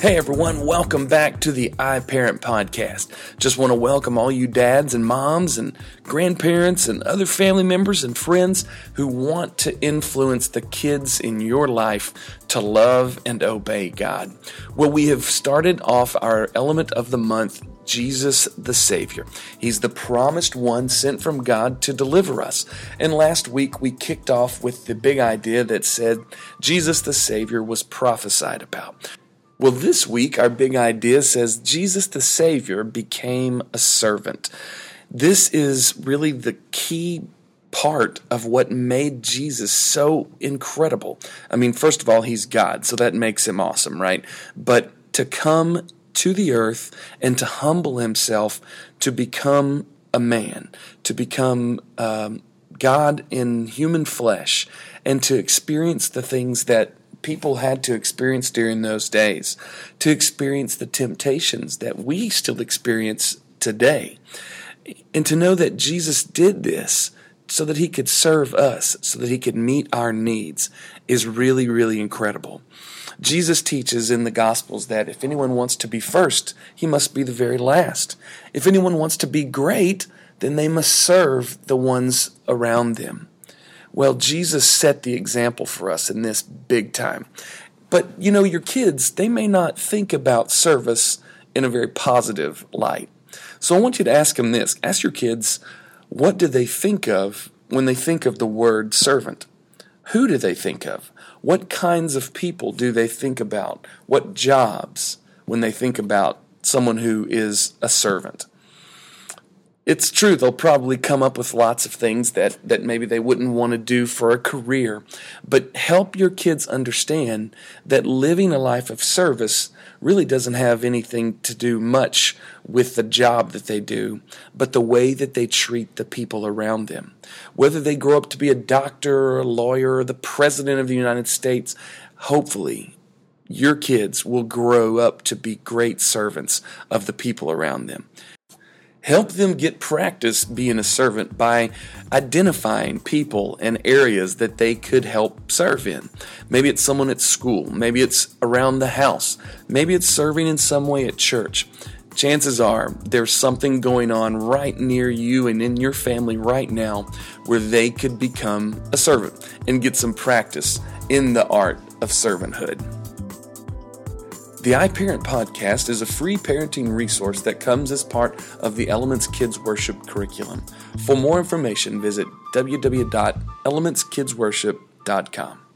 Hey everyone, welcome back to the iParent Podcast. Just want to welcome all you dads and moms and grandparents and other family members and friends who want to influence the kids in your life to love and obey God. Well, we have started off our element of the month, Jesus the Savior. He's the promised one sent from God to deliver us. And last week we kicked off with the big idea that said Jesus the Savior was prophesied about. Well, this week, our big idea says Jesus the Savior became a servant. This is really the key part of what made Jesus so incredible. I mean, first of all, he's God, so that makes him awesome, right? But to come to the earth and to humble himself, to become a man, to become God in human flesh, and to experience the things that people had to experience during those days, to experience the temptations that we still experience today, and to know that Jesus did this so that he could serve us, so that he could meet our needs, is really, really incredible. Jesus teaches in the Gospels that if anyone wants to be first, he must be the very last. If anyone wants to be great, then they must serve the ones around them. Well, Jesus set the example for us in this big time. But, your kids, they may not think about service in a very positive light. So I want you to ask them this. Ask your kids, what do they think of when they think of the word servant? Who do they think of? What kinds of people do they think about? What jobs when they think about someone who is a servant? It's true, they'll probably come up with lots of things that maybe they wouldn't want to do for a career, but help your kids understand that living a life of service really doesn't have anything to do much with the job that they do, but the way that they treat the people around them. Whether they grow up to be a doctor or a lawyer or the president of the United States, hopefully your kids will grow up to be great servants of the people around them. Help them get practice being a servant by identifying people and areas that they could help serve in. Maybe it's someone at school. Maybe it's around the house. Maybe it's serving in some way at church. Chances are there's something going on right near you and in your family right now where they could become a servant and get some practice in the art of servanthood. The iParent Podcast is a free parenting resource that comes as part of the Elements Kids Worship curriculum. For more information, visit www.elementskidsworship.com.